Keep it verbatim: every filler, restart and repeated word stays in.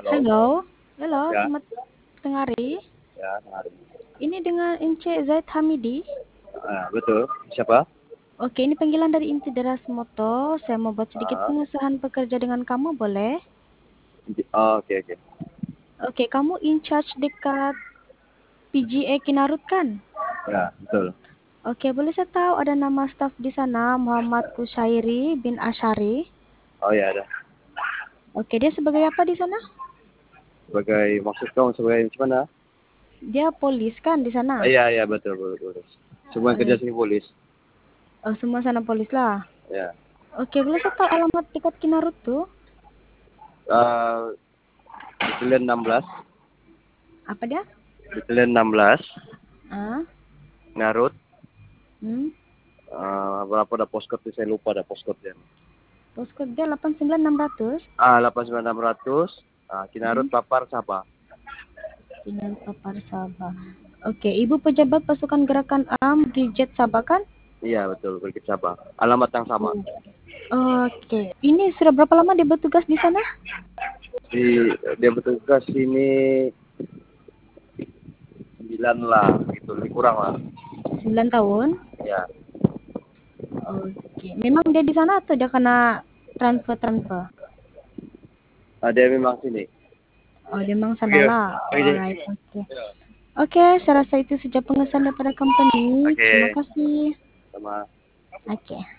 Halo, halo, Ya, selamat tengah hari. ya, hari. Ini dengan Ince Zaid Hamidi. Ah, betul. Siapa? Oke, ini panggilan dari Inti Deras Moto. Saya mau buat sedikit Ah, pengesahan pekerja dengan kamu, boleh? oh, oke, oke. Oke, kamu in charge dekat P G A Kinarut kan? Ya, betul. Oke, boleh saya tahu ada nama staf di sana, Muhammad Kushairi bin Ashari. Oh ya, ada. Oke, dia sebagai apa di sana? Sebagai maksud kamu sebagai gimana? Dia polis kan di sana? Ah, iya, iya, betul, betul, betul. Semua yang kerja Oke, sini polis. oh, semua sana polis lah. Ya. Oke, boleh saya tahu alamat dekat Kinarut tuh? Uh, Batalion enam belas. Apa dia? Batalion enam belas. Ah, Ngarut. hmm. Uh, berapa ada postcode saya lupa ada postcode-nya. Postcode dia delapan sembilan enam nol nol. Ah, delapan sembilan enam ratus. Ah, Kinarut Hmm. Papar Sabah. Dengan Papar Sabah. Oke, Ibu pejabat pasukan gerakan A M Brigade Sabah kan? Iya, betul, Brigit Sabah. Alamat yang sama. Oke, ini sudah berapa lama dia bertugas di sana? Di dia bertugas sini sembilan lah, gitu, lebih kurang lah. Sembilan tahun. Ya. Oke, memang dia di sana atau dia kena transfer-transfer? Ah, dia memang sini. Oh, dia memang sana Oke, lah. oke. Alright, oke. Oke, saya rasa itu saja pengesahan daripada company. Oke, Terima kasih. sama. Oke.